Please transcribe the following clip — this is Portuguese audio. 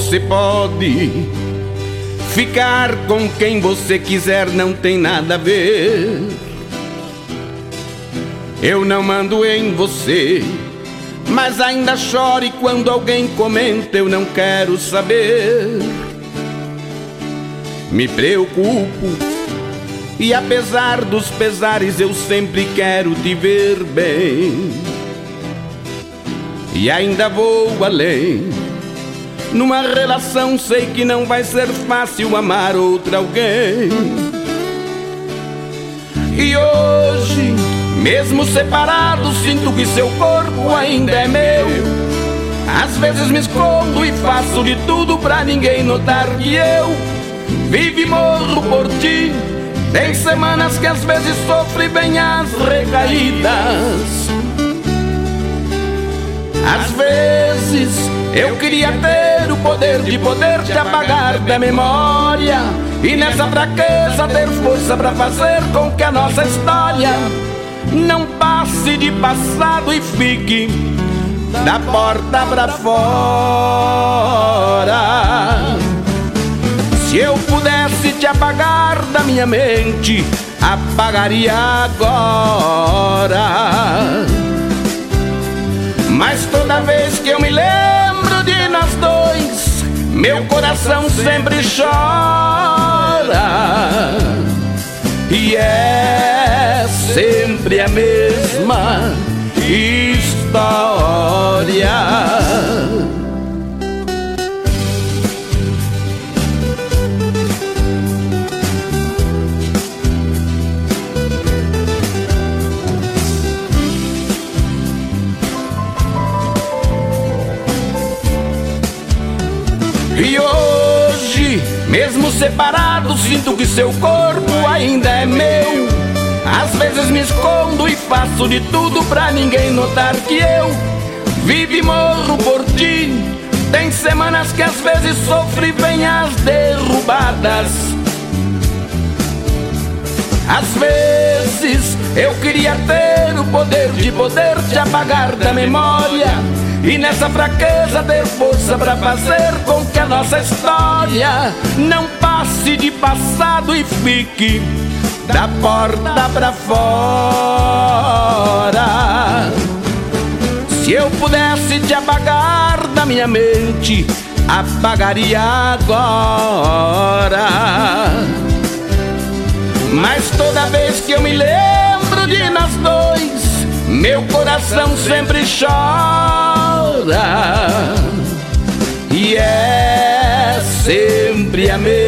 Você pode ficar com quem você quiser, não tem nada a ver. Eu não mando em você, mas ainda chore quando alguém comenta, eu não quero saber. Me preocupo e apesar dos pesares eu sempre quero te ver bem. E ainda vou além. Numa relação sei que não vai ser fácil amar outra alguém. E hoje, mesmo separado, sinto que seu corpo ainda é meu. Às vezes me escondo e faço de tudo pra ninguém notar que eu vivo e morro por ti. Tem semanas que às vezes sofro e vem as recaídas. Às vezes eu queria ter o poder de poder te apagar da memória, e nessa fraqueza ter força pra fazer com que a nossa história não passe de passado e fique da porta pra fora. Se eu pudesse te apagar da minha mente, apagaria agora. Mas toda vez que eu me lembro de nós dois, meu coração sempre chora. E é sempre a mesma história. E hoje, mesmo separado, sinto que seu corpo ainda é meu. Às vezes me escondo e faço de tudo pra ninguém notar que eu vivo e morro por ti. Tem semanas que às vezes sofro e vem as derrubadas. Às vezes eu queria ter o poder de poder te apagar da memória, e nessa fraqueza ter força pra fazer com que a nossa história não passe de passado e fique da porta pra fora. Se eu pudesse te apagar da minha mente, apagaria agora. Mas toda vez que eu me lembro de nós dois, meu coração sempre chora. E é sempre a mesma